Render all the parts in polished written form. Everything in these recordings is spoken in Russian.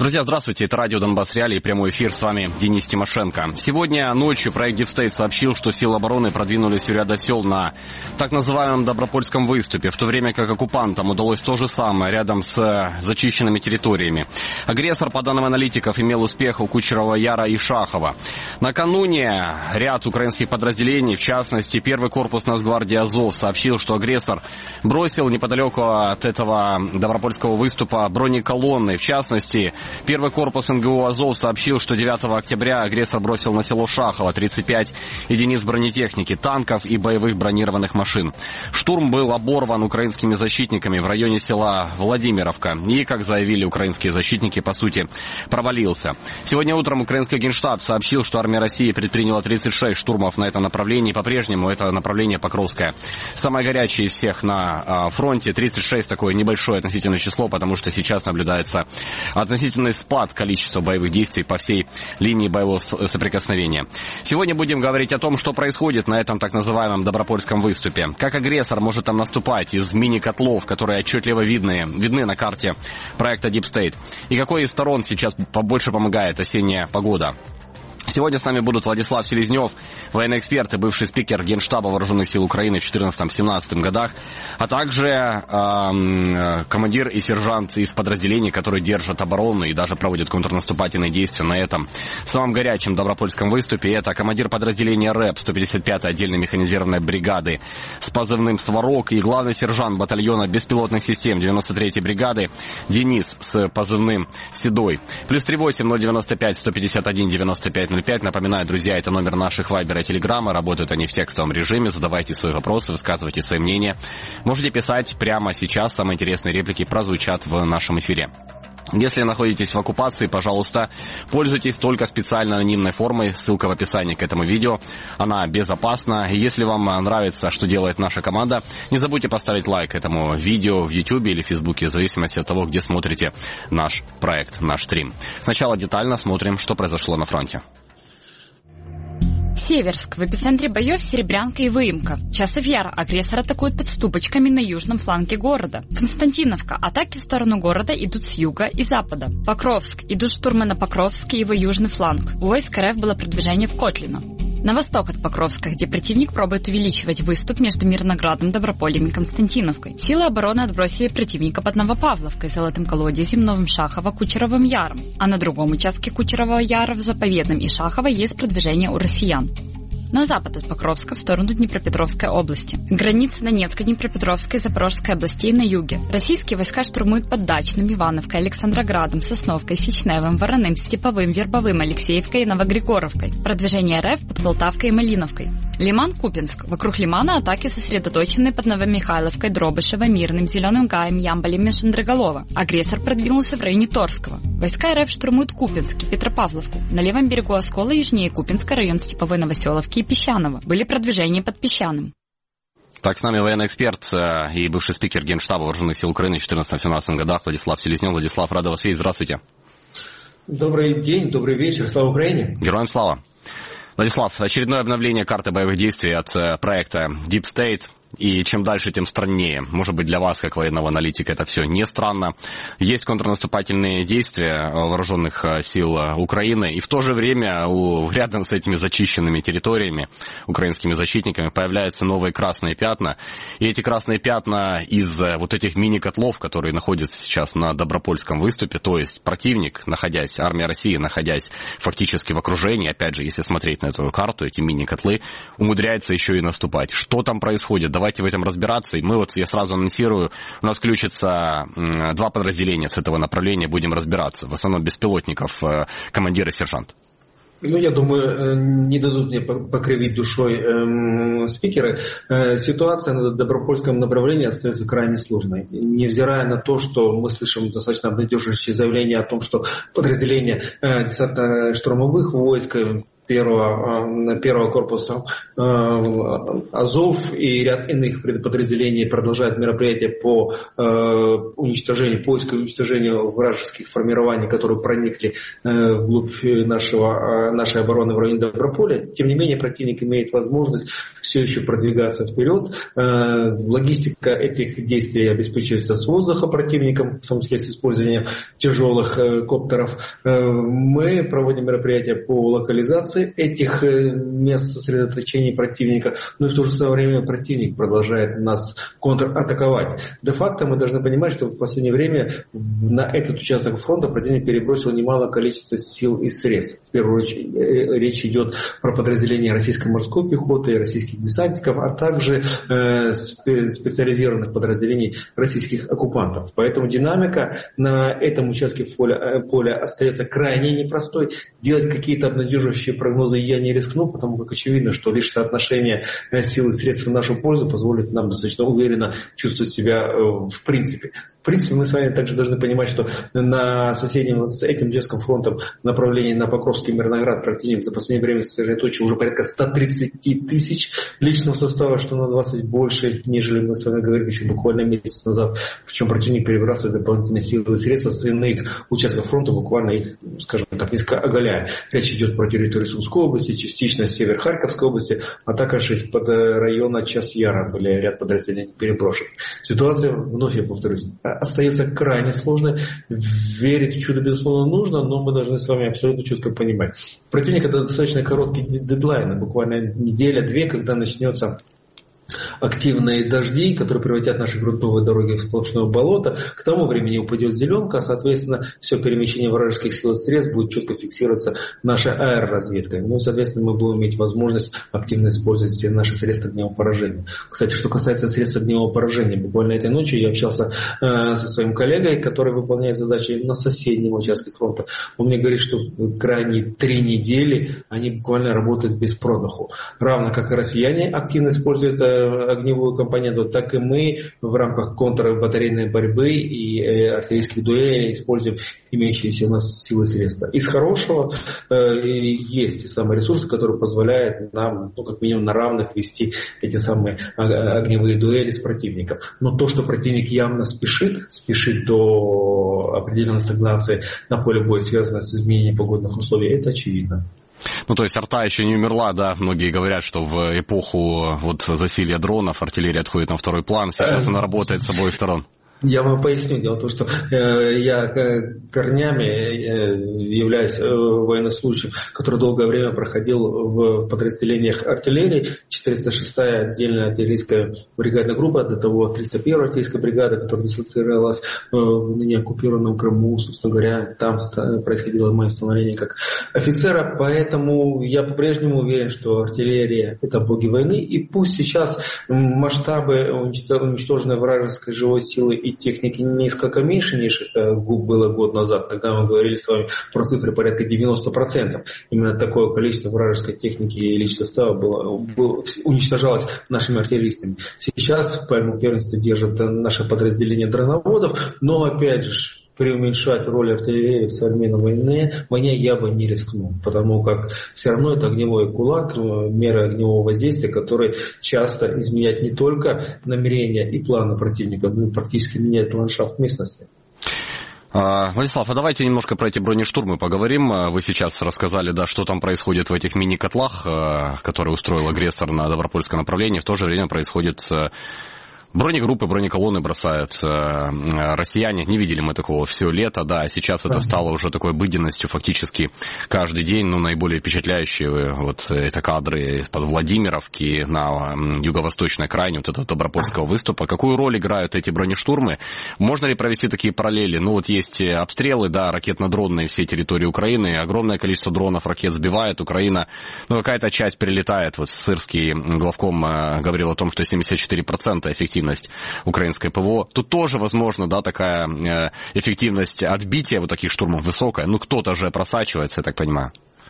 Друзья, здравствуйте, это радио Донбасс Реалии, прямой эфир, с вами Денис Тимошенко. Сегодня ночью проект Deep State сообщил, что силы обороны продвинулись в ряда сел на так называемом Добропольском выступе, в то время как оккупантам удалось то же самое рядом с зачищенными территориями. Агрессор, по данным аналитиков, имел успех у Кучерова Яра и Шахова. Накануне ряд украинских подразделений, в частности, первый корпус Нацгвардии Азов, сообщил, что агрессор бросил неподалеку от этого Добропольского выступа бронеколонны, в частности, первый корпус НГУ «Азов» сообщил, что 9 октября агрессор бросил на село Шахово 35 единиц бронетехники, танков и боевых бронированных машин. Штурм был оборван украинскими защитниками в районе села Владимировка и, как заявили украинские защитники, по сути, провалился. Сегодня утром украинский Генштаб сообщил, что армия России предприняла 36 штурмов на этом направлении. По-прежнему это направление Покровское самое горячее из всех на фронте. 36 такое небольшое относительное число, потому что сейчас наблюдается относительный спад количества боевых действий по всей линии боевого соприкосновения. Сегодня будем говорить о том, что происходит на этом так называемом Добропольском выступе. Как агрессор может там наступать из мини-котлов, которые отчетливо видны на карте проекта Deep State. И какой из сторон сейчас побольше помогает осенняя погода. Сегодня с нами будут Владислав Селезнев, военный эксперт и бывший спикер Генштаба Вооруженных сил Украины в 2014-2017 годах, а также командир и сержант из подразделений, которые держат оборону и даже проводят контрнаступательные действия на этом самом горячем Добропольском выступе. Это командир подразделения РЭП 155-й отдельной механизированной бригады с позывным «Сварог» и главный сержант батальона беспилотных систем 93-й бригады Денис с позывным «Седой». +38 095 151 95 05. Напоминаю, друзья, это номер наших вайбера и телеграмма. Работают они в текстовом режиме. Задавайте свои вопросы, высказывайте свои мнения. Можете писать прямо сейчас. Самые интересные реплики прозвучат в нашем эфире. Если находитесь в оккупации, пожалуйста, пользуйтесь только специально анонимной формой. Ссылка в описании к этому видео. Она безопасна. И если вам нравится, что делает наша команда, не забудьте поставить лайк этому видео в YouTube или Фейсбуке, в зависимости от того, где смотрите наш проект, наш стрим. Сначала детально смотрим, что произошло на фронте. Северск. В эпицентре боев Серебрянка и Выемка. Часов Яр. Агрессор атакует подступочками на южном фланге города. Константиновка. Атаки в сторону города идут с юга и запада. Покровск. Идут штурмы на Покровск и его южный фланг. У войск РФ было продвижение в Котлино. На восток от Покровска, где противник пробует увеличивать выступ между Мирноградом, Доброполем и Константиновкой. Силы обороны отбросили противника под Новопавловкой, Золотым колодезем, Новым Шахово, Кучеровым Яром. А на другом участке Кучерового Яра в Заповедном и Шахово есть продвижение у россиян. На запад от Покровска в сторону Днепропетровской области. Границы Донецкой, Днепропетровской и Запорожской областей на юге. Российские войска штурмуют под Дачным, Ивановкой, Александроградом, Сосновкой, Сечневым, Вороным, Степовым, Вербовым, Алексеевкой и Новогригоровкой. Продвижение РФ под Полтавкой и Малиновкой. Лиман-Купинск. Вокруг Лимана атаки сосредоточены под Новомихайловкой, Дробышево, Мирным, Зеленым Гаем, Ямболем и Шандроголово. Агрессор продвинулся в районе Торского. Войска РФ штурмуют Купинск и Петропавловку. На левом берегу Оскола, южнее Купинска, район Степовой, Новоселовки и Песчаново. Были продвижения под Песчаным. Так, с нами военный эксперт и бывший спикер Генштаба Вооруженных сил Украины в 2014-2017 годах Владислав Селезнев. Владислав, рада вас видеть. Здравствуйте. Добрый день, добрый вечер. Слава Украине. Героям слава. Владислав, очередное обновление карты боевых действий от проекта Deep State. И чем дальше, тем страннее. Может быть, для вас, как военного аналитика, это все не странно. Есть контрнаступательные действия вооруженных сил Украины. И в то же время рядом с этими зачищенными территориями, украинскими защитниками, появляются новые красные пятна. И эти красные пятна из вот этих мини-котлов, которые находятся сейчас на Добропольском выступе, то есть противник, армия России, находясь фактически в окружении, опять же, если смотреть на эту карту, эти мини-котлы, умудряется еще и наступать. Что там происходит? Давайте в этом разбираться. И я сразу анонсирую, у нас включится 2 подразделения с этого направления, будем разбираться. В основном беспилотников, командир и сержант. Я думаю, не дадут мне покривить душой спикеры. Ситуация на Добропольском направлении остается крайне сложной. Невзирая на то, что мы слышим достаточно обнадеживающие заявления о том, что подразделения десантно-штурмовых войск, первого корпуса Азов и ряд иных подразделений продолжают мероприятия по поиску и уничтожению вражеских формирований, которые проникли вглубь нашей обороны в районе Доброполя. Тем не менее, противник имеет возможность все еще продвигаться вперед. Логистика этих действий обеспечивается с воздуха противником, в том числе с использованием тяжелых коптеров. Мы проводим мероприятия по локализации этих мест сосредоточений противника, но и в то же самое время противник продолжает нас контратаковать. Де-факто мы должны понимать, что в последнее время на этот участок фронта противник перебросил немало количества сил и средств. В первую очередь речь идет про подразделения российской морской пехоты и российских десантников, а также специализированных подразделений российских оккупантов. Поэтому динамика на этом участке поля остается крайне непростой. Делать какие-то обнадеживающие прогнозы я не рискну, потому как очевидно, что лишь соотношение сил и средств в нашу пользу позволит нам достаточно уверенно чувствовать себя в принципе. В принципе, мы с вами также должны понимать, что на соседнем с этим участком фронта направлении на Покровский и Мирноград противник за последнее время сосредоточил уже порядка 130 тысяч личного состава, что на 20 больше, нежели мы с вами говорили еще буквально месяц назад. Причем противник перебрасывает дополнительные силы и средства с иных участков фронта, буквально их, скажем так, несколько оголяя. Речь идет про территорию Сумской области, частично север Харьковской области, а также из-под района Час-Яра были ряд подразделений переброшен. Ситуация, вновь я повторюсь, остается крайне сложной. Верить в чудо, безусловно, нужно, но мы должны с вами абсолютно четко понимать. Противник — это достаточно короткий дедлайн, буквально неделя-две, когда начнется активные дожди, которые превратят наши грунтовые дороги в сплошное болото. К тому времени упадет зеленка, соответственно, все перемещение вражеских сил и средств будет четко фиксироваться нашей аэроразведкой. Ну и, соответственно, мы будем иметь возможность активно использовать все наши средства огневого поражения. Кстати, что касается средств огневого поражения, буквально этой ночью я общался со своим коллегой, который выполняет задачи на соседнем участке фронта. Он мне говорит, что крайние 3 недели они буквально работают без продыху. Равно как и россияне активно используют огневую компоненту, так и мы в рамках контрбатарейной борьбы и артиллерийских дуэлей используем имеющиеся у нас силы и средства. Из хорошего есть те самые ресурсы, которые позволяют нам, как минимум, на равных вести эти самые огневые дуэли с противником. Но то, что противник явно спешит до определенной стагнации на поле боя, связанной с изменением погодных условий, это очевидно. Ну, то есть арта еще не умерла, да? Многие говорят, что в эпоху засилья дронов артиллерия отходит на второй план. Сейчас она работает с обоих сторон. Я вам поясню. Дело в том, что я корнями являюсь военнослужащим, который долгое время проходил в подразделениях артиллерии. 406-я отдельная артиллерийская бригадная группа, до того 301-я артиллерийская бригада, которая дислоцировалась в ныне оккупированном Крыму. Собственно говоря, там происходило мое становление как офицера. Поэтому я по-прежнему уверен, что артиллерия — это боги войны. И пусть сейчас масштабы уничтоженной вражеской живой силы и техники несколько меньше, нежели было год назад. Тогда мы говорили с вами про цифры порядка 90%. Именно такое количество вражеской техники и личного состава уничтожалось нашими артиллеристами. Сейчас пальму первенства держат наше подразделение дроноводов, но опять же преуменьшать роль артиллерии в современной войне я бы не рискнул, потому как все равно это огневой кулак, мера огневого воздействия, который часто изменяет не только намерения и планы противника, но и практически меняет ландшафт местности. Владислав, а давайте немножко про эти бронештурмы поговорим. Вы сейчас рассказали, да, что там происходит в этих мини-котлах, которые устроил агрессор на Добропольское направление. В то же время происходит... Бронегруппы, бронеколонны бросают россияне. Не видели мы такого все лето, да, а сейчас это стало уже такой обыденностью фактически каждый день. Ну, наиболее впечатляющие это кадры из-под Владимировки на юго-восточной окраине этого Добропольского выступа. Какую роль играют эти бронештурмы? Можно ли провести такие параллели? Ну, есть обстрелы, да, ракетно-дронные всей территории Украины. Огромное количество дронов, ракет сбивает Украина. Ну, какая-то часть прилетает. Сырский главком говорил о том, что 74% эффективности украинской ПВО. Тут тоже, возможно, да, такая эффективность отбития таких штурмов высокая. Ну, кто-то же просачивается, я так понимаю.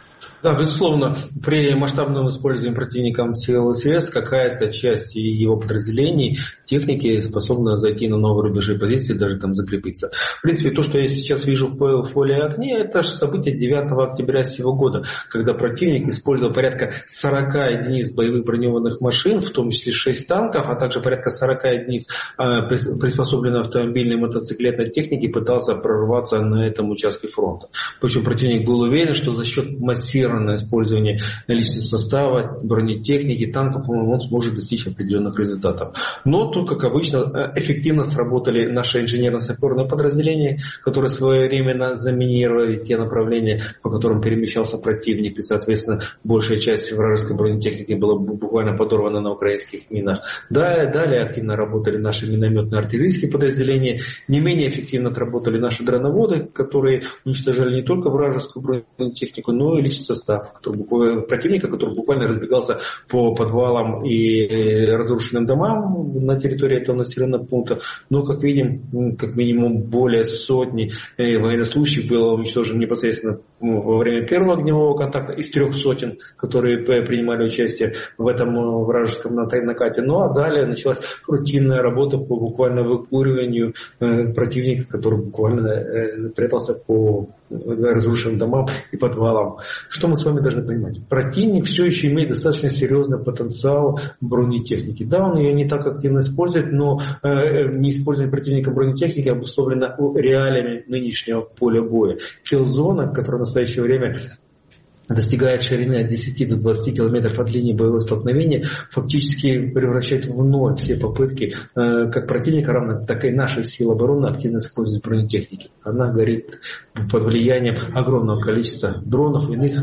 Да, безусловно, при масштабном использовании противником сил и средств какая-то часть его подразделений, техники способна зайти на новые рубежи позиции, даже там закрепиться. В принципе, то, что я сейчас вижу в поле огня, это же событие 9 октября сего года, когда противник использовал порядка 40 единиц боевых бронированных машин, в том числе 6 танков, а также порядка 40 единиц приспособленной автомобильной и мотоциклетной техники, пытался прорваться на этом участке фронта. Причем противник был уверен, что за счет массированного использования личного состава, бронетехники, танков он сможет достичь определенных результатов. Но тут, как обычно, эффективно сработали наши инженерно-саперные подразделения, которые своевременно заминировали те направления, по которым перемещался противник, и, соответственно, большая часть вражеской бронетехники была буквально подорвана на украинских минах. Далее активно работали наши минометные артиллерийские подразделения, не менее эффективно отработали наши дроноводы, которые уничтожали не только вражескую бронетехнику, но и личный состав противника, который буквально разбегался по подвалам и разрушенным домам на территории этого населенного пункта. Но, как видим, как минимум более сотни военнослужащих было уничтожено непосредственно во время первого огневого контакта из 300, которые принимали участие в этом вражеском накате. Ну а далее началась рутинная работа по буквально выкуриванию противника, который буквально прятался по разрушенным домам и подвалам. Что мы с вами должны понимать? Противник все еще имеет достаточно серьезный потенциал бронетехники. Да, он ее не так активно использует, но неиспользование противника бронетехники обусловлено реалиями нынешнего поля боя. Киллзона, которая в настоящее время достигает ширины от 10 до 20 километров от линии боевого столкновения, фактически превращает в ноль все попытки как противника, равно так и наших сил обороны активно использовать бронетехники. Она горит под влиянием огромного количества дронов и иных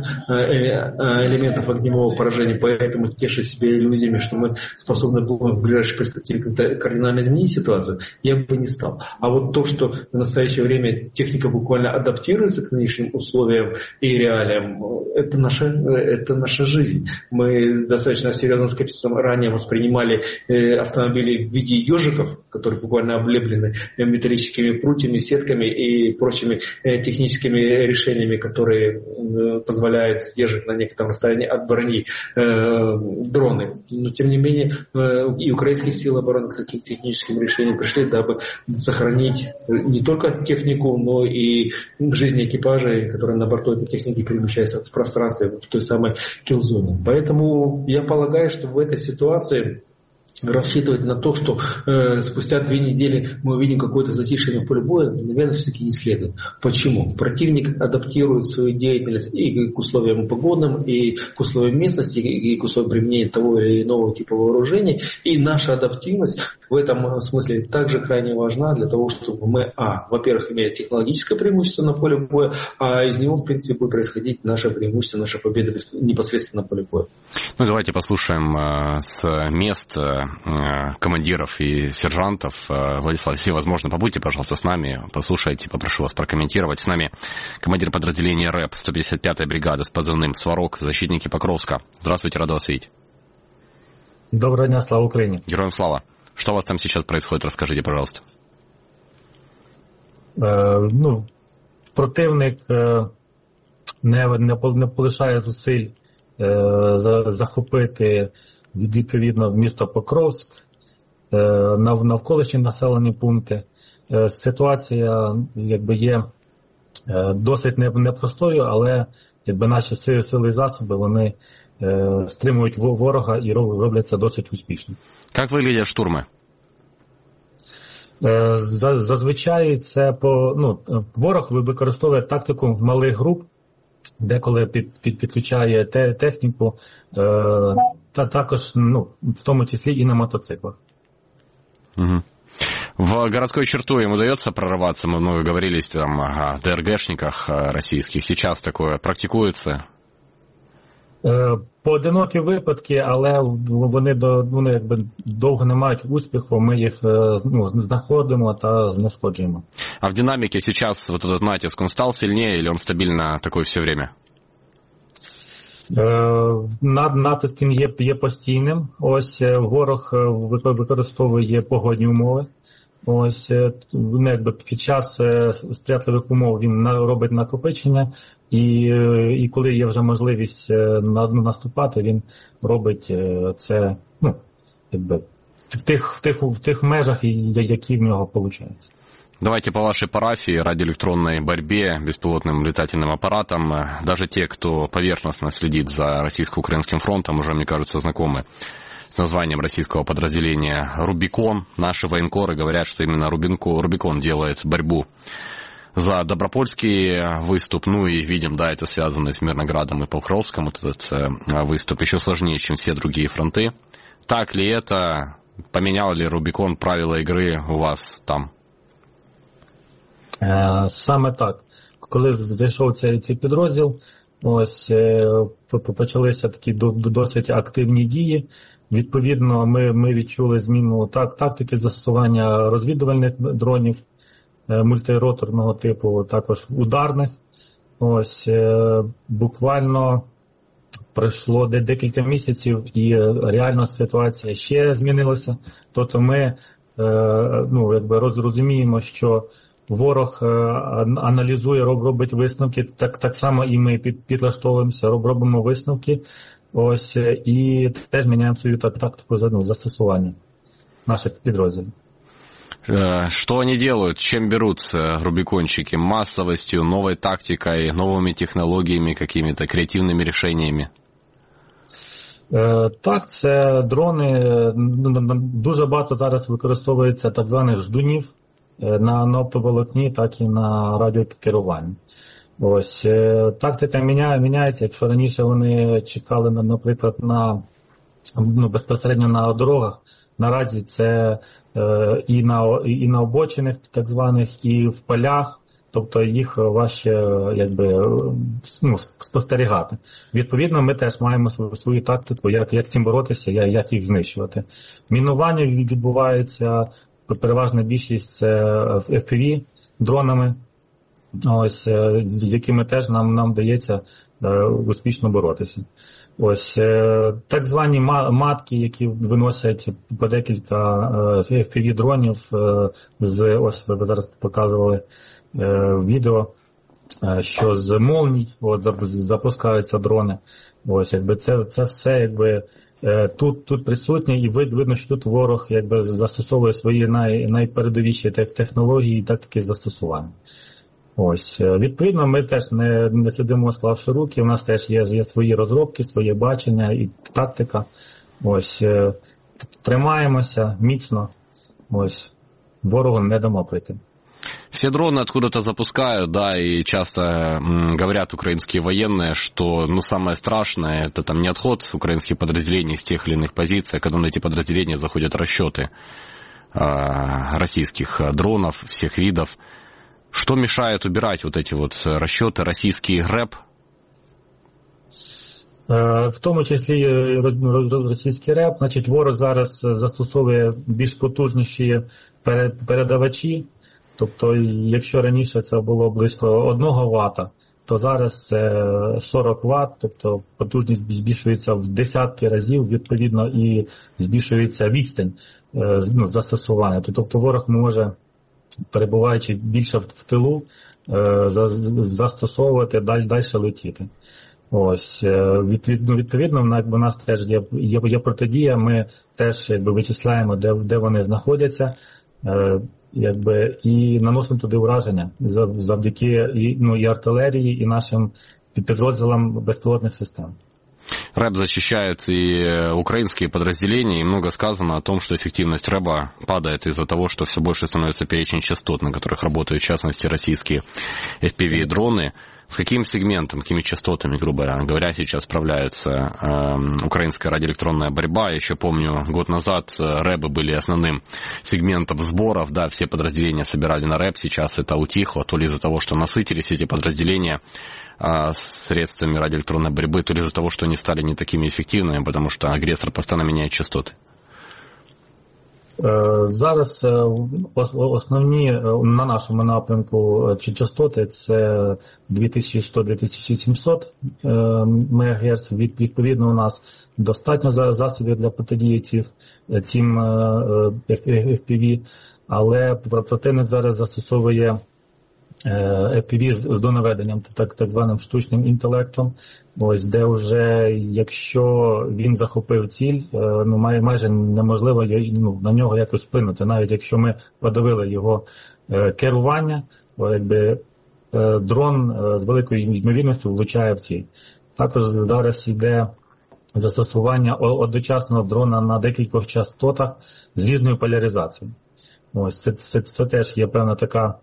элементов огневого поражения, поэтому тешить себя иллюзиями, что мы способны будем в ближайшей перспективе как-то кардинально изменить ситуацию, я бы не стал. А вот то, что в настоящее время техника буквально адаптируется к нынешним условиям и реалиям, это наша жизнь. Мы с достаточно серьезным скепсисом ранее воспринимали автомобили в виде ежиков, которые буквально облеплены металлическими прутьями, сетками и прочими техническими решениями, которые позволяют сдерживать на некотором расстоянии от брони дроны. Но тем не менее и украинские силы обороны к таким техническим решениям пришли, дабы сохранить не только технику, но и жизни экипажа, которые на борту этой техники перемещаются в пространстве, в той самой киллзоне. Поэтому я полагаю, что в этой ситуации рассчитывать на то, что спустя 2 недели мы увидим какое-то затишье на поле боя, наверное, все-таки не следует. Почему? Противник адаптирует свою деятельность и к условиям погодным, и к условиям местности, и к условиям применения того или иного типа вооружений. И наша адаптивность в этом смысле также крайне важна для того, чтобы мы, во-первых, имели технологическое преимущество на поле боя, а из него, в принципе, будет происходить наше преимущество, наша победа непосредственно на поле боя. Ну, давайте послушаем с мест командиров и сержантов. Владислав, если возможно, побудьте, пожалуйста, с нами, послушайте, попрошу вас прокомментировать. С нами командир подразделения РЭП 155-й бригады с позывным «Сварог», защитники Покровска. Здравствуйте, рад вас видеть. Доброго дня, слава Украине. Героям слава. Что у вас там сейчас происходит, расскажите, пожалуйста. Противник не полишає зусиль захопити відповідно місто Покровськ, навколишні населені пункти. Ситуація є досить непростою, але наші сили і засоби, вони стримують ворога і роблять це досить успішно. Як виглядять штурми? Зазвичай це ворог використовує тактику малих груп, деколи підключає техніку, та також, в тому числі і на мотоциклах. Угу. В городской черту им удается прорываться? Мы много говорили там о ДРГшниках российских. Сейчас такое практикуется? Поодинокі випадки, але вони довго не мають успіху, ми їх знаходимо та знешкоджуємо. А в динамике сейчас вот этот натиск, он стал сильнее или он стабильно такой все время? Натиск є постійним. Ось ворог використовує погодні умови. Ось під час сприятливих умов він робить накопичення І коли є вже можливість наступати, він робить це, ну, якби в тих межах, які в нього виходять. Давайте по вашей парафии, радиоэлектронной борьбе, беспилотным летательным аппаратам. Даже те, кто поверхностно следит за российско-украинским фронтом, уже, мне кажется, знакомы с названием российского подразделения «Рубикон». Наши военкоры говорят, что именно «Рубикон» делает борьбу за Добропольский выступ. Ну и видим, да, это связано с Мирноградом и Покровском, вот этот выступ еще сложнее, чем все другие фронты. Так ли это? Поменял ли «Рубикон» правила игры у вас там? Саме так. Коли зайшов цей підрозділ, ось почалися такі досить активні дії. Відповідно, ми відчули зміну тактики застосування розвідувальних дронів мультироторного типу, також ударних. Ось буквально пройшло декілька місяців, і реально ситуація ще змінилася. Тобто ми розуміємо, що ворог аналізує, робить висновки, так само і ми підлаштовуємося, робимо висновки, ось, і теж міняємо свою тактику застосування наших підрозділів. Что они делают? Чем берутся рубикончики? Массовостью, новой тактикой, новыми технологиями, какими-то креативными решениями? Так, це дрони. Дуже багато зараз використовується так званих ждунів на оптоволокні, так і на радіокеруванні. Ось, тактика міняється. Якщо раніше вони чекали, наприклад, безпосередньо на дорогах, наразі це і на обочинах, так званих, і в полях, тобто їх важче спостерігати. Відповідно, ми теж маємо свою тактику, як з цим боротися, як їх знищувати. Мінування відбувається, переважна більшість це FPV дронами, ось, з якими теж нам вдається успішно боротися. Ось, так звані матки, які виносять по декілька FPV дронів, ось ви зараз показували відео, що з молній запускаються дрони. Ось, це все тут присутнє, і видно, що тут ворог застосовує свої найпередовіші технології і тактики застосування. Ось, відповідно, ми теж не сидимо склавши руки, у нас теж є свої розробки, своє бачення і тактика. Ось, тримаємося міцно, ось, ворогу не дамо прийти. Все дроны откуда-то запускают, да, и часто говорят украинские военные, что, самое страшное, это там не отход украинских подразделений с тех или иных позиций, а когда на эти подразделения заходят расчеты российских дронов всех видов. Что мешает убирать вот эти вот расчеты, российский РЕП? В тому числі російський РЕП. Значить, ворог зараз застосовує більш потужніші передавачі. Тобто, якщо раніше це було близько 1 Вт, то зараз це 40 Вт, тобто потужність збільшується в десятки разів, відповідно, і збільшується відстань застосування. Тобто ворог може, перебуваючи більше в тилу, застосовувати, далі летіти. Ось, відповідно, у нас теж є протидія, ми теж вичисляємо, де вони знаходяться, і наносимо туди ураження завдяки і артилерії, і нашим підрозділам безпілотних систем. РЭБ защищает и украинские подразделения, и много сказано о том, что эффективность РЭБа падает из-за того, что все больше становится перечень частот, на которых работают, в частности, российские FPV-дроны. С каким сегментом, какими частотами, грубо говоря, сейчас справляется украинская радиоэлектронная борьба? Я еще помню, год назад РЭБы были основным сегментом сборов, да, все подразделения собирали на РЭБ, сейчас это утихло, то ли из-за того, что насытились эти подразделения средствами радиоэлектронной борьбы, то ли из-за того, что они стали не такими эффективными, потому что агрессор постоянно меняет частоты. Зараз основні на нашому напрямку частоти це 2100-2700 МГц. Відповідно, у нас достатньо засобів для протидії цим FPV, але противник зараз застосовує FPV з донаведенням, так званим штучним інтелектом, ось де вже, якщо він захопив ціль, майже неможливо на нього якось вплинути, навіть якщо ми подавили його керування, якби дрон з великою ймовірністю влучає в ціль. Також зараз йде застосування одночасного дрона на декількох частотах з різною поляризацією. Ось це теж є певна така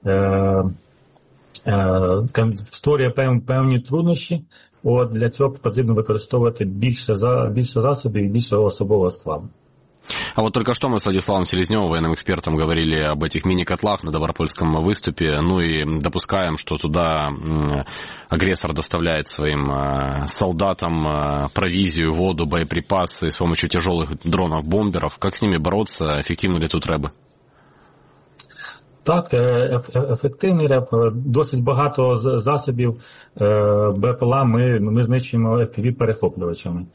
створює певні труднощі. От для цього потрібно використовувати більше засобів і більше особового складу. А вот только что мы с Владиславом Селезневым, военным экспертом, говорили об этих мини-котлах на Добропольском выступе, ну и допускаем, что туда агрессор доставляет своим солдатам провизию, воду, боеприпасы с помощью тяжелых дронов-бомберов. Как с ними бороться? Эффективны ли тут рэбы? Так, ефективний РЕБ, досить багато засобів БПЛА ми знищуємо FPV-перехоплювачами.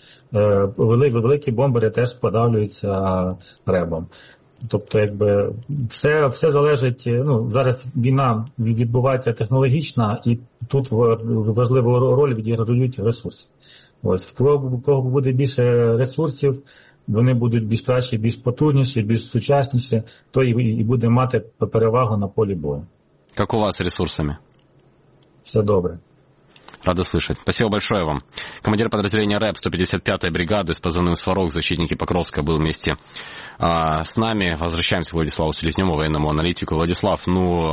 Великі бомбери теж подавлюються РЕБом. Тобто, якби, все залежить, зараз війна відбувається технологічна, і тут важливу роль відіграють ресурси. Ось, в кого буде більше ресурсів, вони будуть більш кращі, більш потужніші, більш сучасніші, то і буде мати перевагу на полі бою. Как у вас с ресурсами? Все добре. Рада слышать. Спасибо большое вам. Командир подразделения РЭБ 155-й бригады с позывным «Сварог», защитники Покровска, был вместе с нами. Возвращаемся к Владиславу Селезневу, военному аналитику. Владислав,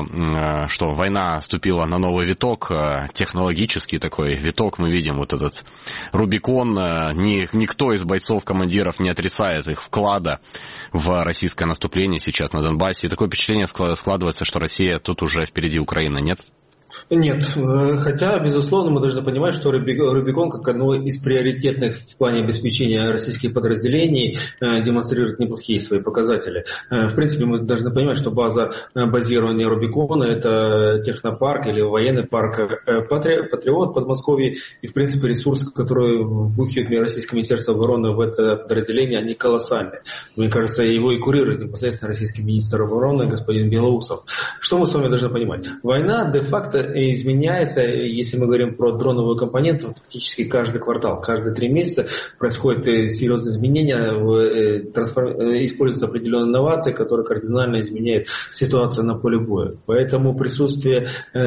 что, война ступила на новый виток, технологический такой виток. Мы видим вот этот Рубикон. Никто из бойцов, командиров не отрицает их вклада в российское наступление сейчас на Донбассе. И такое впечатление складывается, что Россия тут уже впереди Украины, нет? Нет, хотя, безусловно, мы должны понимать, что Рубикон, как одно из приоритетных в плане обеспечения российских подразделений, демонстрирует неплохие свои показатели. В принципе, мы должны понимать, что база базирования Рубикона – это технопарк или военный парк «Патриот» в Подмосковье. И, в принципе, ресурсы, которые вбухивает Российское министерство обороны в это подразделение, они колоссальны. Мне кажется, его и курирует непосредственно российский министр обороны господин Белоусов. Что мы с вами должны понимать? Война де-факто изменяется, если мы говорим про дроновую компоненту, фактически каждый квартал, каждые 3 месяца происходят серьезные изменения, используются определенные инновации, которые кардинально изменяют ситуацию на поле боя. Поэтому присутствие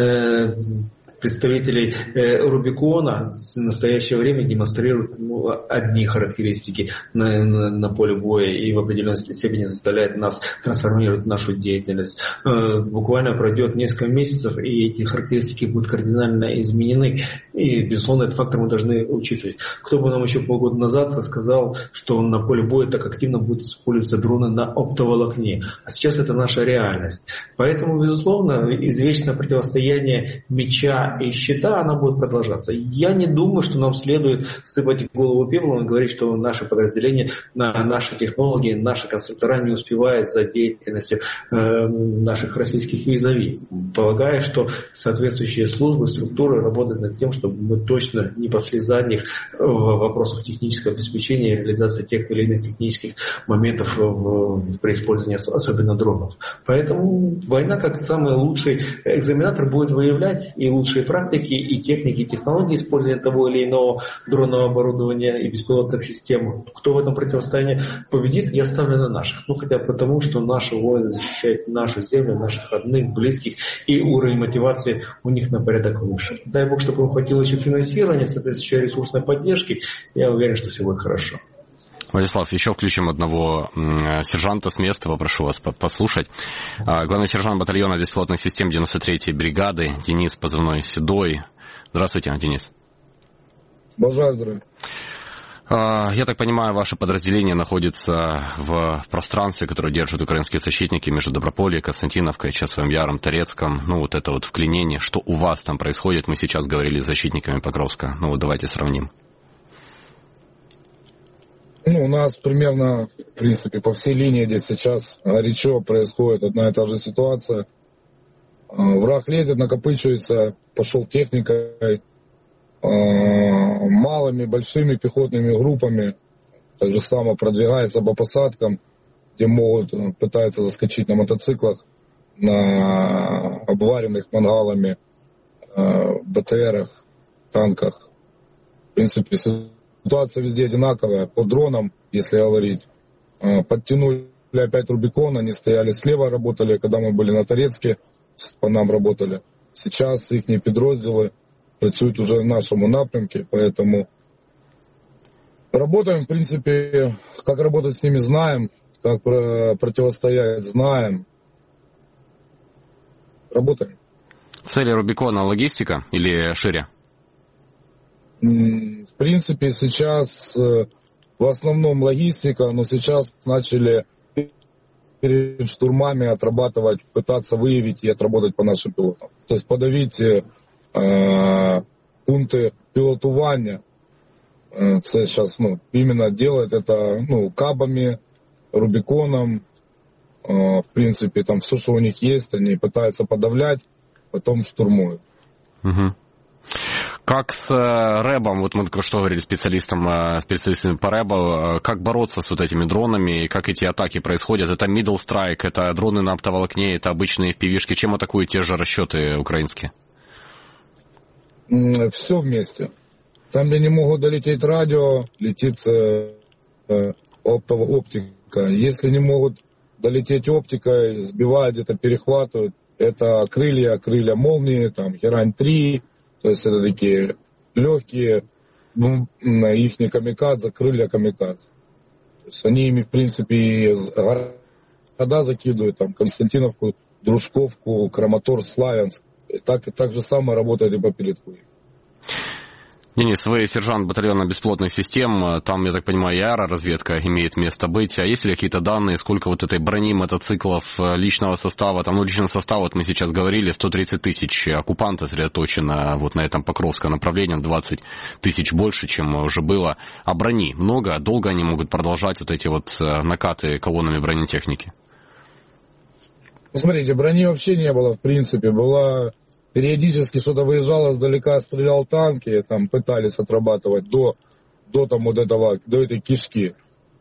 представителей Рубикона в настоящее время демонстрируют одни характеристики на поле боя и в определенной степени заставляет нас трансформировать нашу деятельность. Буквально пройдет несколько месяцев, и эти характеристики будут кардинально изменены. И, безусловно, этот фактор мы должны учитывать. Кто бы нам еще полгода назад сказал, что на поле боя так активно будут использоваться дроны на оптоволокне. А сейчас это наша реальность. Поэтому, безусловно, извечное противостояние меча и щита, она будет продолжаться. Я не думаю, что нам следует сыпать голову пеплом и говорить, что наши подразделения, наши технологии, наши конструктора не успевают за деятельностью наших российских визави. Полагаю, что соответствующие службы, структуры работают над тем, чтобы мы точно не пошли задних в вопросах технического обеспечения и реализации тех или иных технических моментов при использовании особенно дронов. Поэтому война, как самый лучший экзаменатор, будет выявлять и лучшие практики, и техники, и технологии использования того или иного дронного оборудования и беспилотных систем. Кто в этом противостоянии победит, я ставлю на наших. Хотя потому, что наши воины защищают нашу землю, наших родных, близких, и уровень мотивации у них на порядок выше. Дай Бог, чтобы им хватило еще финансирования, соответствующей ресурсной поддержки. Я уверен, что все будет хорошо. Владислав, еще включим одного сержанта с места, попрошу вас послушать. Главный сержант батальона беспилотных систем 93-й бригады Денис, позывной «Седой». Здравствуйте, Денис. Бажаю здоровья. Я так понимаю, ваше подразделение находится в пространстве, которое держат украинские защитники между Добропольем, Константиновкой, Часовым Яром, Торецком. Вот это вот вклинение. Что у вас там происходит? Мы сейчас говорили с защитниками Покровска. Давайте сравним. У нас примерно, в принципе, по всей линии, где сейчас горячо происходит одна и та же ситуация. Враг лезет, накопычивается, пошел техникой, малыми, большими пехотными группами, так же само продвигается по посадкам, где могут, пытаются заскочить на мотоциклах, на обваренных мангалами, БТРах, танках. В принципе, ситуация везде одинаковая. По дронам, если говорить, подтянули опять Рубикон, они стояли слева, работали, когда мы были на Торецке, по нам работали. Сейчас их подрозділы працюють уже в нашему напрямке, поэтому работаем, в принципе, как работать с ними знаем, как противостоять знаем. Работаем. Цели Рубикона логистика или шире? В принципе, сейчас в основном логистика, но сейчас начали перед штурмами отрабатывать, пытаться выявить и отработать по нашим пилотам. То есть подавить пункты пилотування. Це сейчас именно делает это кабами, Рубиконом. В принципе, там все, что у них есть, они пытаются подавлять, потом штурмуют. Угу. Как с рэбом, вот мы только что говорили специалистами по рэбу, как бороться с вот этими дронами, и как эти атаки происходят? Это middle strike, это дроны на оптоволокне, это обычные FPV-шки. Чем атакуют те же расчеты украинские? Все вместе. Там, где не могут долететь радио, летит оптика. Если не могут долететь оптикой, сбивают где-то, перехватывают. Это крылья молнии, там Герань-3. То есть это такие легкие, их камикадзе, крылья камикадзе. То есть они ими, в принципе, города закидывают, там, Константиновку, Дружковку, Краматорск, Славянск. И так же самое работает и по передку. Денис, вы сержант батальона беспилотных систем, там, я так понимаю, и аэроразведка имеет место быть. А есть ли какие-то данные, сколько вот этой брони, мотоциклов, личного состава? Там, личный состав, вот мы сейчас говорили, 130 тысяч оккупантов сосредоточено вот на этом Покровском направлении, 20 тысяч больше, чем уже было. А брони много? Долго они могут продолжать вот эти вот накаты колоннами бронетехники? Смотрите, брони вообще не было, в принципе. Была... Периодически что-то выезжало издалека, стрелял танки, там пытались отрабатывать до этой кишки.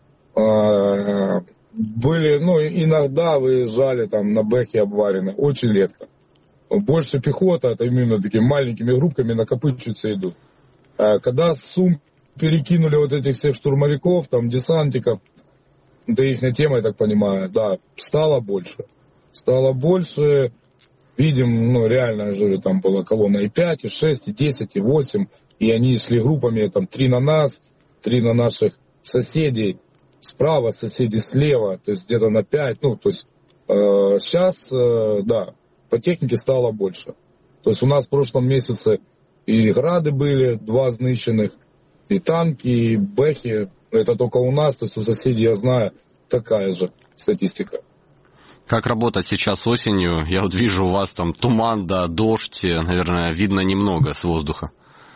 Были, иногда выезжали там на бэхе обварены, очень редко. Больше пехота, это именно такими маленькими группками накопычиваются идут. Когда с Сум перекинули вот этих всех штурмовиков, там десантиков, это их тема, я так понимаю, да, стало больше. Видим, реально, я говорю, там была колонна и 5, и 6, и 10, и 8, и они шли группами, там 3 на нас, 3 на наших соседей справа, соседей слева, то есть где-то на 5, то есть сейчас, да, по технике стало больше. То есть у нас в прошлом месяце и грады были, 2 знищенных, и танки, и бэхи, это только у нас, то есть у соседей, я знаю, такая же статистика. Как работать сейчас осенью? Я вот вижу у вас там туман, да, дождь, наверное, видно немного с воздуха.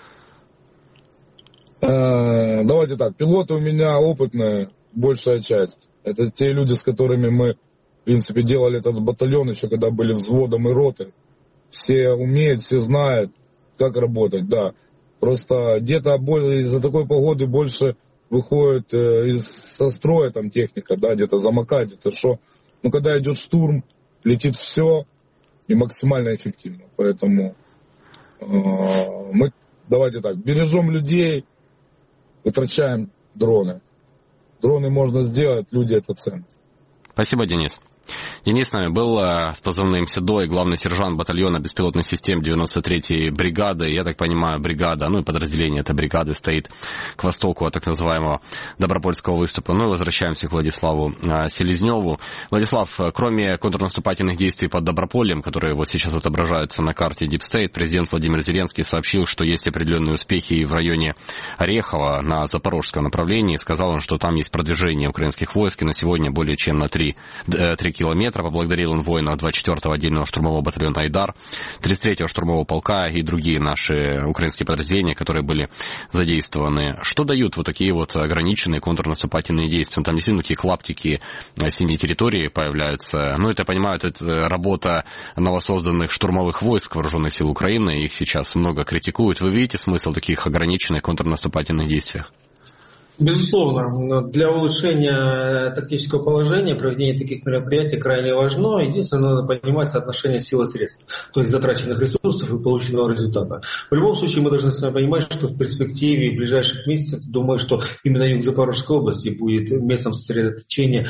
Давайте так, пилоты у меня опытные, большая часть. Это те люди, с которыми мы, в принципе, делали этот батальон еще, когда были взводом и ротой. Все умеют, все знают, как работать, да. Просто где-то из-за такой погоды больше выходит со строя там техника, да, где-то замокает, где-то что. Но когда идет штурм, летит все и максимально эффективно. Поэтому мы, давайте так, бережем людей, вытрачаем дроны. Дроны можно сделать, люди — это ценность. Спасибо, Денис. Денис с нами был с позывным «Седой», главный сержант батальона беспилотных систем 93-й бригады. Я так понимаю, бригада, и подразделение этой бригады стоит к востоку от так называемого Добропольского выступа. И возвращаемся к Владиславу Селезневу. Владислав, кроме контрнаступательных действий под Доброполем, которые вот сейчас отображаются на карте Deep State, президент Владимир Зеленский сообщил, что есть определенные успехи и в районе Орехова на запорожском направлении. Сказал он, что там есть продвижение украинских войск, и на сегодня более чем на 3 километра. Поблагодарил он воинов 24-го отдельного штурмового батальона «Айдар», 33-го штурмового полка и другие наши украинские подразделения, которые были задействованы. Что дают вот такие вот ограниченные контрнаступательные действия? Там действительно такие клаптики синей территории появляются. Это, я понимаю, это работа новосозданных штурмовых войск Вооруженных сил Украины. Их сейчас много критикуют. Вы видите смысл в таких ограниченных контрнаступательных действиях? Безусловно, для улучшения тактического положения проведение таких мероприятий крайне важно. Единственное, надо понимать соотношение сил и средств, то есть затраченных ресурсов и полученного результата. В любом случае мы должны с вами понимать, что в перспективе в ближайших месяцев, думаю, что именно юг Запорожской области будет местом сосредоточения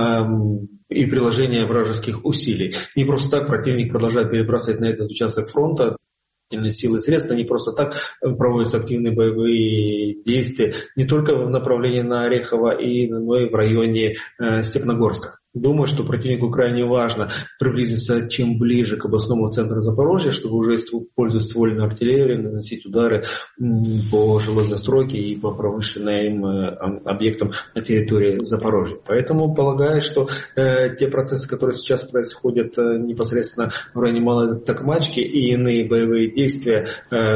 и приложения вражеских усилий. Не просто так противник продолжает перебрасывать на этот участок фронта силы и средства, не просто так проводятся активные боевые действия не только в направлении на Орехово, но и в районе Степногорска. Думаю, что противнику крайне важно приблизиться чем ближе к областному центру Запорожья, чтобы уже используя ствольную артиллерию наносить удары по жилой застройке и по промышленным объектам на территории Запорожья. Поэтому полагаю, что те процессы, которые сейчас происходят непосредственно в районе Малой Токмачки и иные боевые действия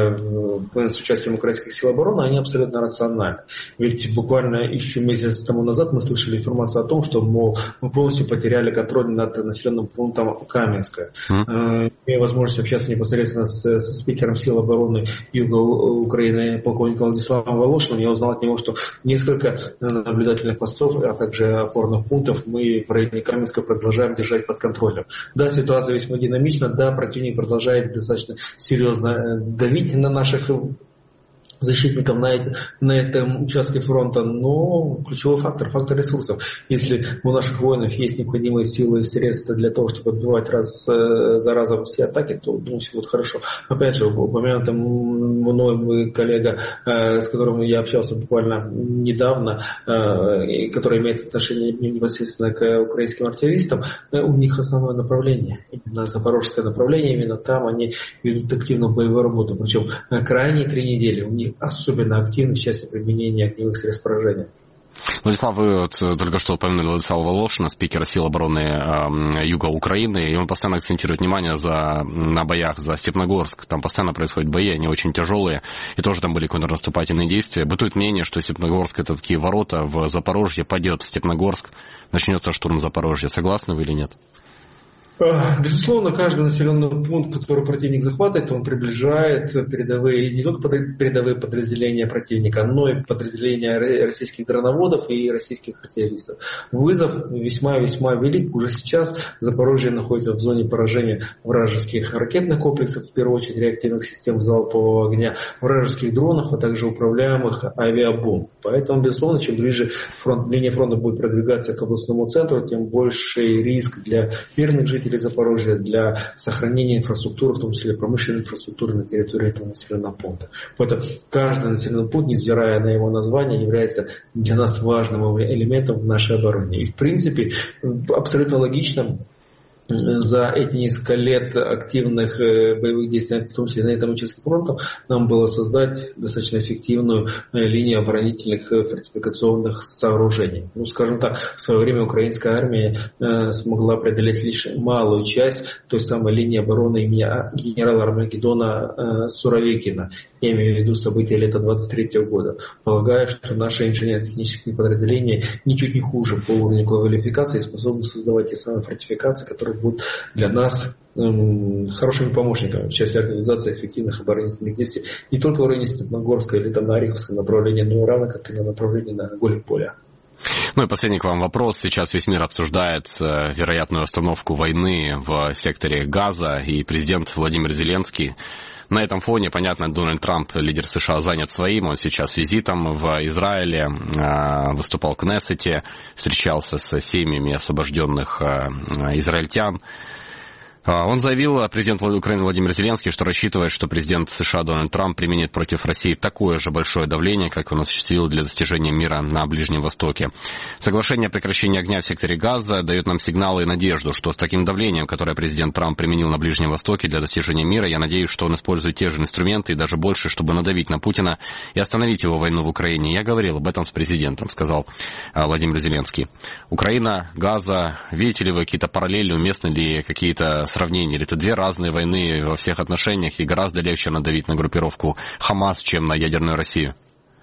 с участием украинских сил обороны, они абсолютно рациональны. Ведь буквально еще месяц тому назад мы слышали информацию о том, что мы полностью потеряли контроль над населенным пунктом Каменское. Имея возможность общаться непосредственно со спикером сил обороны Юга Украины, полковником Владиславом Волошиным, я узнал от него, что несколько наблюдательных постов, а также опорных пунктов мы в районе Каменска продолжаем держать под контролем. Да, ситуация весьма динамична, да, противник продолжает достаточно серьезно давить на наших защитников на этом участке фронта, но ключевой фактор ресурсов. Если у наших воинов есть необходимые силы и средства для того, чтобы отбивать раз за разом все атаки, то, думаю, все будет хорошо. Опять же, упомянутый мной коллега, с которым я общался буквально недавно, который имеет отношение непосредственно к украинским артиллеристам, у них основное направление, именно запорожское направление, именно там они ведут активную боевую работу. Причем крайние 3 недели у них особенно активны в части применения огневых средств поражения. Владислав, вы только что упомянули Владислава Волошина, спикера сил обороны Юга Украины, и он постоянно акцентирует внимание на боях за Степногорск. Там постоянно происходят бои, они очень тяжелые, и тоже там были контрнаступательные действия. Бытует мнение, что Степногорск — это такие ворота в Запорожье, пойдет Степногорск, начнется штурм Запорожья. Согласны вы или нет? Безусловно, каждый населенный пункт, который противник захватывает, он приближает передовые, не только передовые подразделения противника, но и подразделения российских дроноводов и российских артиллеристов. Вызов весьма-весьма велик. Уже сейчас Запорожье находится в зоне поражения вражеских ракетных комплексов, в первую очередь реактивных систем залпового огня, вражеских дронов, а также управляемых авиабомб. Поэтому, безусловно, чем ближе линия фронта будет продвигаться к областному центру, тем больше риск для мирных жителей Запорожья, для сохранения инфраструктуры, в том числе промышленной инфраструктуры на территории этого населенного пункта. Поэтому каждый населенный пункт, невзирая на его название, является для нас важным элементом в нашей обороне. И в принципе абсолютно логично за эти несколько лет активных боевых действий, в том числе на этом участке фронта, нам было создать достаточно эффективную линию оборонительных фортификационных сооружений. Ну, скажем так, в свое время украинская армия смогла преодолеть лишь малую часть той самой линии обороны имени генерала Армагеддона Суровикина. Я имею в виду события лета 23 года. Полагаю, что наши инженерно-технические подразделения ничуть не хуже по уровню квалификации способны создавать те самые фортификации, которые будут для нас хорошими помощниками в части организации эффективных оборонительных действий не только в районе Степногорска или там на Ореховском направлении, но и равно как и на направлении на Голик-Поле. Ну и последний к вам вопрос. Сейчас весь мир обсуждает вероятную остановку войны в секторе Газа, и президент Владимир Зеленский. На этом фоне, понятно, Дональд Трамп, лидер США, занят своим. Он сейчас визитом в Израиле, выступал в Кнессете, встречался с семьями освобожденных израильтян. Он заявил, президент Украины Владимир Зеленский, что рассчитывает, что президент США Дональд Трамп применит против России такое же большое давление, как он осуществил для достижения мира на Ближнем Востоке. Соглашение о прекращении огня в секторе Газа дает нам сигналы и надежду, что с таким давлением, которое президент Трамп применил на Ближнем Востоке для достижения мира, я надеюсь, что он использует те же инструменты и даже больше, чтобы надавить на Путина и остановить его войну в Украине. Я говорил об этом с президентом, сказал Владимир Зеленский. Украина, Газа, видите ли вы какие-то параллели, уместны ли какие-то сравнение, или это две разные войны во всех отношениях, и гораздо легче надавить на группировку Хамас, чем на ядерную Россию?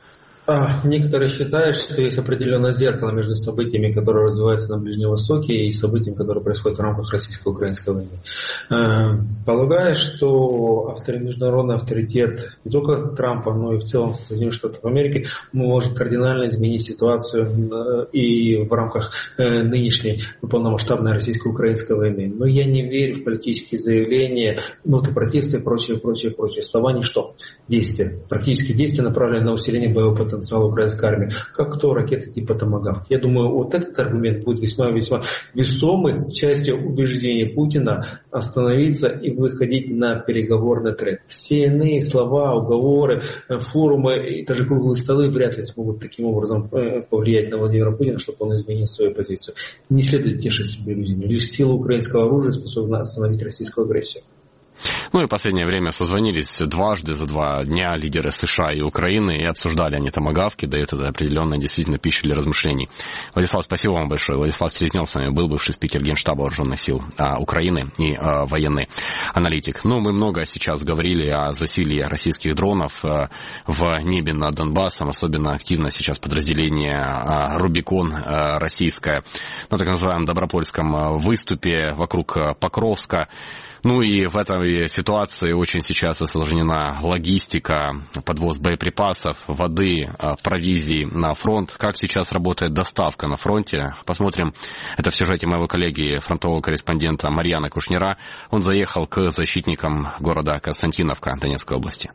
Некоторые считают, что есть определенное зеркало между событиями, которые развиваются на Ближнем Востоке, и событиями, которые происходят в рамках российско-украинской войны. Полагаю, что международный авторитет не только Трампа, но и в целом Соединенных Штатов Америки может кардинально изменить ситуацию и в рамках нынешней полномасштабной российско-украинской войны. Но я не верю в политические заявления, ноты протеста и прочее. Слова ничто. Действия. Практические действия направлены на усиление боевого потенциала украинской армии. Как то ракеты типа «Томагавк». Я думаю, вот этот аргумент будет весьма-весьма весомой частью убеждения Путина остановиться и выходить на переговорный трек. Все иные слова, уговоры, форумы и даже круглые столы вряд ли смогут таким образом повлиять на Владимира Путина, чтобы он изменил свою позицию. Не следует тешить себя иллюзиями. Лишь сила украинского оружия способна остановить российскую агрессию. Ну и в последнее время созвонились дважды за 2 дня лидеры США и Украины и обсуждали они томагавки, дают это определенную действительно пищу для размышлений. Владислав, спасибо вам большое. Владислав Селезнев с вами был, бывший спикер Генштаба Вооруженных сил Украины и военный аналитик. Ну, мы много сейчас говорили о засилии российских дронов в небе над Донбассом, особенно активно сейчас подразделение Рубикон российское на так называемом Добропольском выступе вокруг Покровска. Ну и в этой ситуации очень сейчас осложнена логистика, подвоз боеприпасов, воды, провизии на фронт. Как сейчас работает доставка на фронте? Посмотрим это в сюжете моего коллеги, фронтового корреспондента Марьяна Кушнира. Он заехал к защитникам города Константиновка Донецкой области.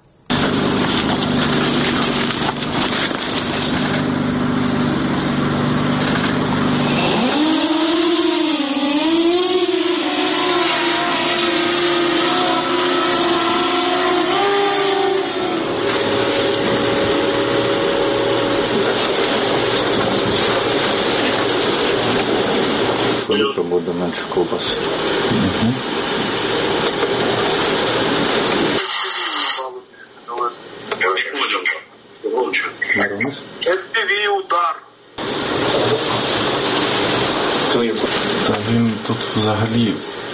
Буде менше ковбас. FPV удар. Та він тут взагалі.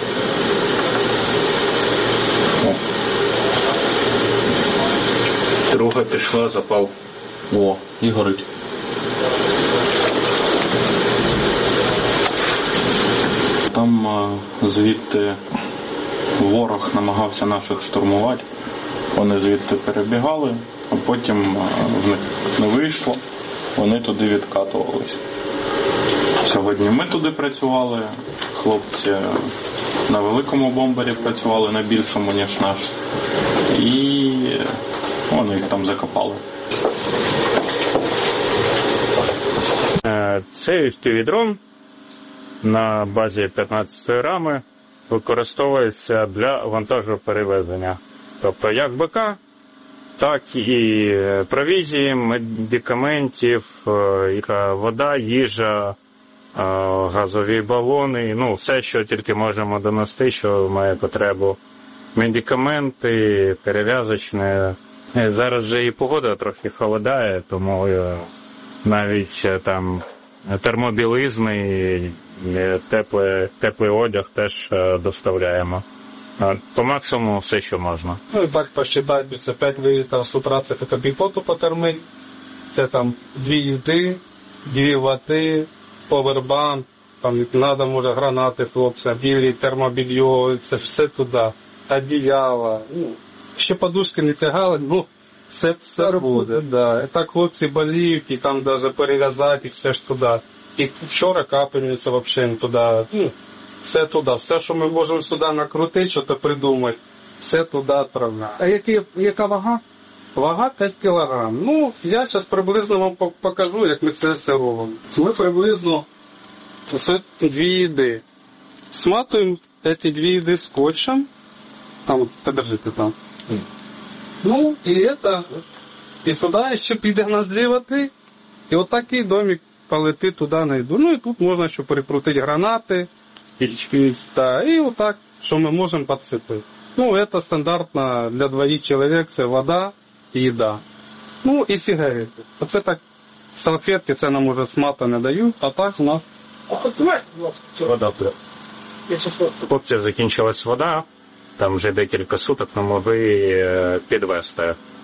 Друга пішла, запав. О, і горить. Там звідти ворог намагався наших штурмувати, вони звідти перебігали, а потім в них не вийшло, вони туди відкатувалися. Сьогодні ми туди працювали, хлопці на великому бомбері працювали, на більшому, ніж наш, і вони їх там закопали. Цей FPV-дрон на базі 15-ї рами використовується для вантажоперевезення. Тобто як БК, так і провізії, медикаментів, вода, їжа, газові балони, ну все, що тільки можемо донести, що має потребу. Медикаменти, перев'язочне. Зараз вже і погода трохи холодає, тому навіть там термобілизни і теплий одяг теж доставляємо. По максимуму все, що можна. Ну і так посчитати, це 5 літрів з утра, це піхоту потермить, це там 2 їди, 2 вати, повербанк, там треба, може, гранати хлопцям, білі, термобільйо, це все туди, одіяла, ну, ще подушки не тягали, ну, все буде, да. І так хлопці боліють, і там навіть перев'язати їх все ж туди. І вчора капельниця взагалі туди, ну, все туди. Все, що ми можемо сюди накрутити, щось придумати, все туди відправляємо. А яка вага? Вага 5 кг. Ну, я зараз приблизно вам покажу, як ми це все робимо. Ми приблизно 2 їди. Сматуємо ці 2 їди скотчем. Там, подержите там. Ну, і сюди ще піде в нас 2 вати. І отакий домик полетить туди на йду. Ну і тут можна ще перекрутити гранати, спички, і отак, що ми можемо підсипати. Ну, це стандартно для 2 чоловік, це вода і їда. Ну і сигарети. Оце так, салфетки, це нам уже смата не дають, а так у нас... Вода. Хлопці, закінчилась вода, там вже декілька суток не могли підвести.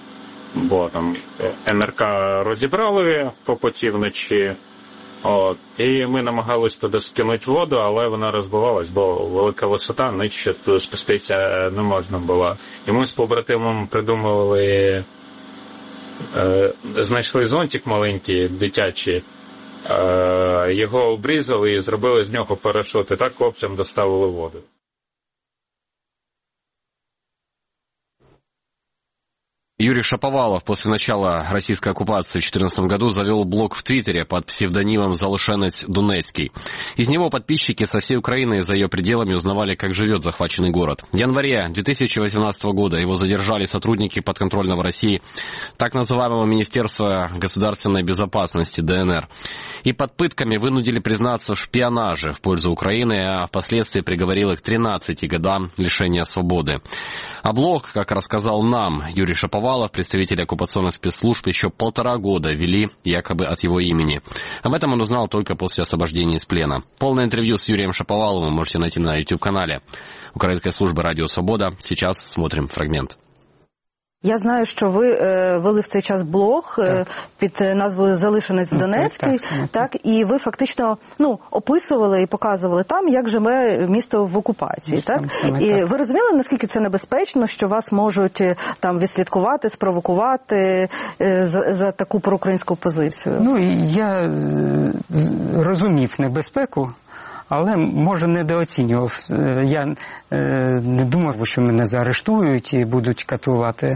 бо там НРК розібрали по поті вночі. І ми намагалися туди скинути воду, але вона розбивалась, бо велика висота, нижче туди спуститися не можна було. І ми з побратимом придумували, знайшли зонтик маленький, дитячий, його обрізали і зробили з нього парашут, і так хлопцям доставили воду. Юрий Шаповалов после начала российской оккупации в 2014 году завел блог в Твиттере под псевдонимом «Залышенец Дунецкий». Из него подписчики со всей Украины и за ее пределами узнавали, как живет захваченный город. В январе 2018 года его задержали сотрудники подконтрольного России так называемого Министерства государственной безопасности ДНР. И под пытками вынудили признаться в шпионаже в пользу Украины, а впоследствии приговорил их к 13 годам лишения свободы. А блог, как рассказал нам Юрий Шаповалов, представители оккупационных спецслужб, еще 1,5 года вели якобы от его имени. Об этом он узнал только после освобождения из плена. Полное интервью с Юрием Шаповаловым можете найти на YouTube-канале Украинской службы «Радио Свобода». Сейчас смотрим фрагмент. Я знаю, що ви вели в цей час блог під назвою «Залишенець Донецький», так, і ви фактично описували і показували там, як живе місто в окупації. Так? І ви розуміли, наскільки це небезпечно, що вас можуть там відслідкувати, спровокувати за таку проукраїнську позицію? Я розумів небезпеку, але, може, недооцінював. Я не думав, що мене заарештують і будуть катувати.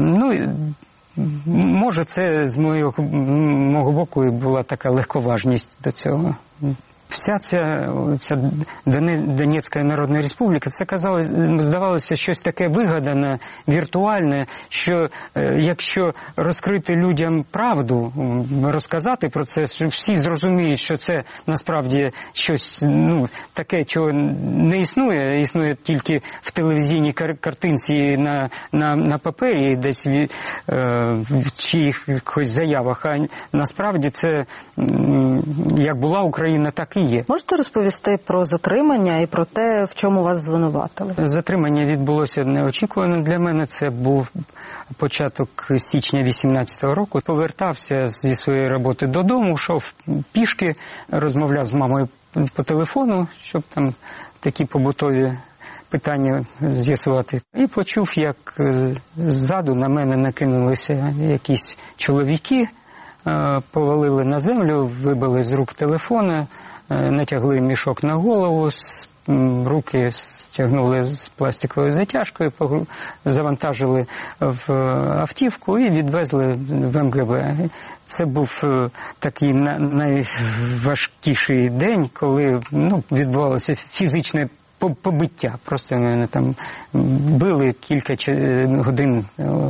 Може, це з мого боку і була така легковажність до цього. Вся ця Донецька Народна Республіка, це здавалося щось таке вигадане, віртуальне, що якщо розкрити людям правду, розказати про це, всі зрозуміють, що це насправді щось таке, чого не існує, існує тільки в телевізійній картинці на папері, десь в чиїхось заявах, а насправді це як була Україна, так і є. Можете розповісти про затримання і про те, в чому вас звинуватили? Затримання відбулося неочікувано для мене. Це був початок січня 2018 року. Повертався зі своєї роботи додому, йшов пішки, розмовляв з мамою по телефону, щоб там такі побутові питання з'ясувати. І почув, як ззаду на мене накинулися якісь чоловіки, повалили на землю, вибили з рук телефона, натягли мішок на голову, руки стягнули з пластиковою затяжкою, завантажили в автівку і відвезли в МГБ. Це був такий найважкіший день, коли відбувалося фізичне побиття. Просто мене там били кілька годин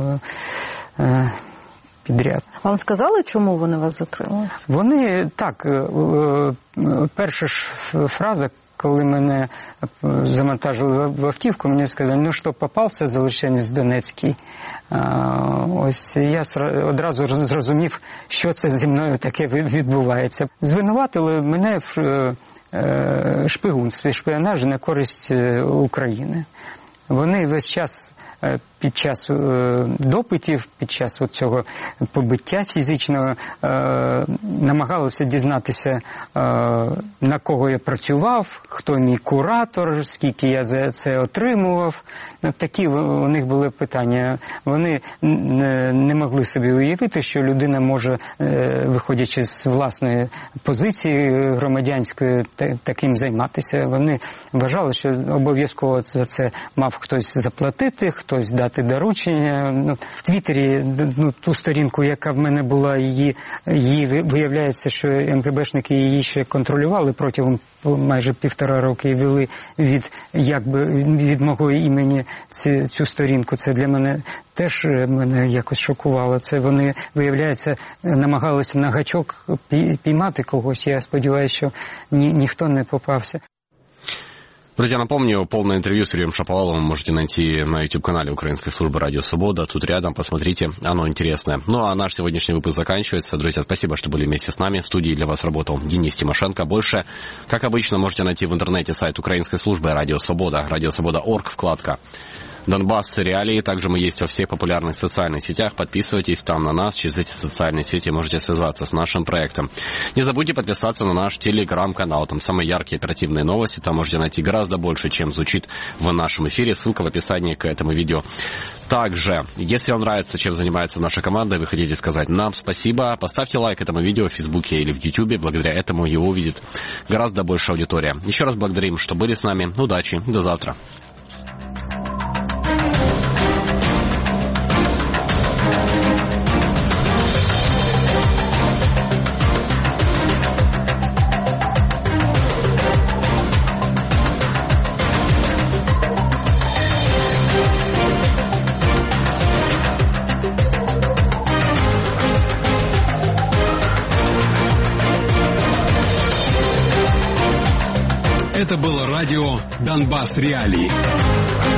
підряд. Вам сказали, чому вони вас затримали? Вони, так, перша ж фраза, коли мене завантажили в автівку, мені сказали, що, попався Залишенець Донецький. Ось я одразу зрозумів, що це зі мною таке відбувається. Звинуватили мене в шпигунстві, шпіонажі на користь України. Вони весь час під час допитів, під час цього побиття фізичного намагалися дізнатися, на кого я працював, хто мій куратор, скільки я за це отримував. Такі у них були питання. Вони не могли собі уявити, що людина може, виходячи з власної позиції громадянської, таким займатися. Вони вважали, що обов'язково за це мав хтось заплатити, хтось дати доручення. В Твіттері ту сторінку, яка в мене була, її виявляється, що МГБшники її ще контролювали протягом майже 1,5 року і вели від мого імені цю сторінку. Це для мене теж якось шокувало. Це вони, виявляється, намагалися на гачок піймати когось. Я сподіваюся, що ніхто не попався. Друзья, напомню, полное интервью с Юрием Шаповаловым можете найти на YouTube-канале Украинской службы «Радио Свобода». Тут рядом, посмотрите, оно интересное. Ну а наш сегодняшний выпуск заканчивается. Друзья, спасибо, что были вместе с нами. В студии для вас работал Денис Тимошенко. Больше, как обычно, можете найти в интернете сайт Украинской службы «Радио Свобода», радиосвобода.орг, вкладка Донбасс Реалии. Также мы есть во всех популярных социальных сетях. Подписывайтесь там на нас. Через эти социальные сети можете связаться с нашим проектом. Не забудьте подписаться на наш телеграм-канал. Там самые яркие оперативные новости. Там можете найти гораздо больше, чем звучит в нашем эфире. Ссылка в описании к этому видео. Также, если вам нравится, чем занимается наша команда, и вы хотите сказать нам спасибо, поставьте лайк этому видео в Фейсбуке или в Ютубе. Благодаря этому его увидит гораздо больше аудитория. Еще раз благодарим, что были с нами. Удачи. До завтра. Это было радио «Донбасс Реалии».